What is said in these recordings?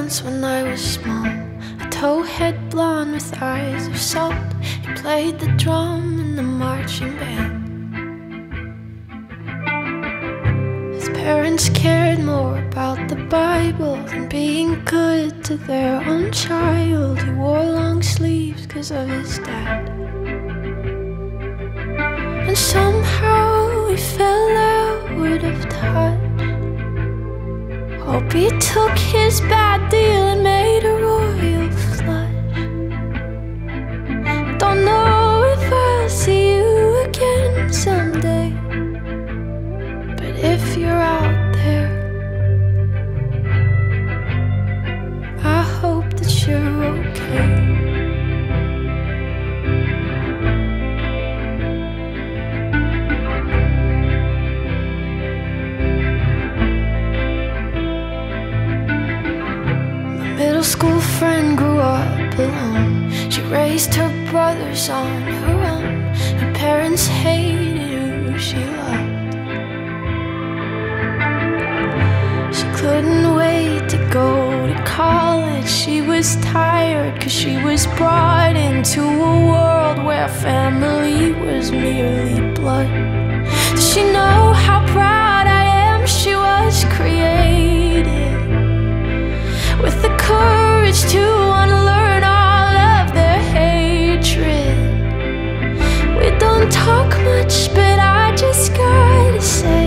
once when I was small, a towhead blonde with eyes of salt. He played the drum in the marching band. His parents cared more about the Bible than being good to their own child. He wore long sleeves 'cause of his dad, and somehow he fell out of touch. Hope he took his bad deal and made a royal flush. Don't know if I'll see you again someday, but if you're out there, I hope that you're okay. Middle school friend grew up alone. She raised her brothers on her own. Her parents hated who she loved. She couldn't wait to go to college. She was tired 'cause she was brought into a world where family was merely blood. Does she know how proud I am she was created with the courage to unlearn all of their hatred? We don't talk much, but I just gotta say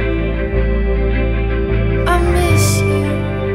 I miss you,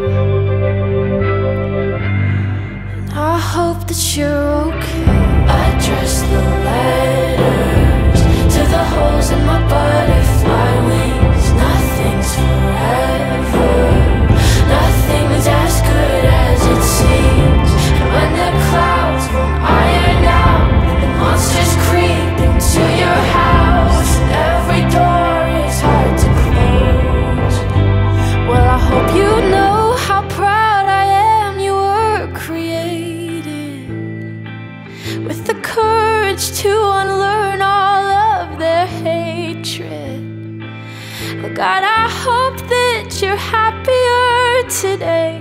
and I hope that you're okay. I address the letters to the holes in my butterfly wings. Nothing's forever, nothing is as good as it seems. And when the clouds won't iron out, the monsters creep into your house, and every door is hard to close. Well, I hope you know how proud I am you were created with the courage to unlearn all of their hatred. Oh God, I hope that you're happier today,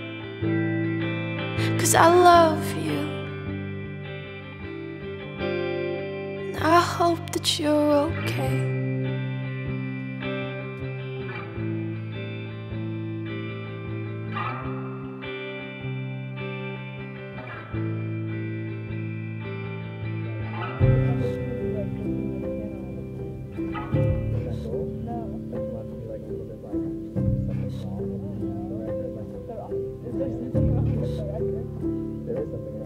'cause I love you, and I hope that you're okay. There is something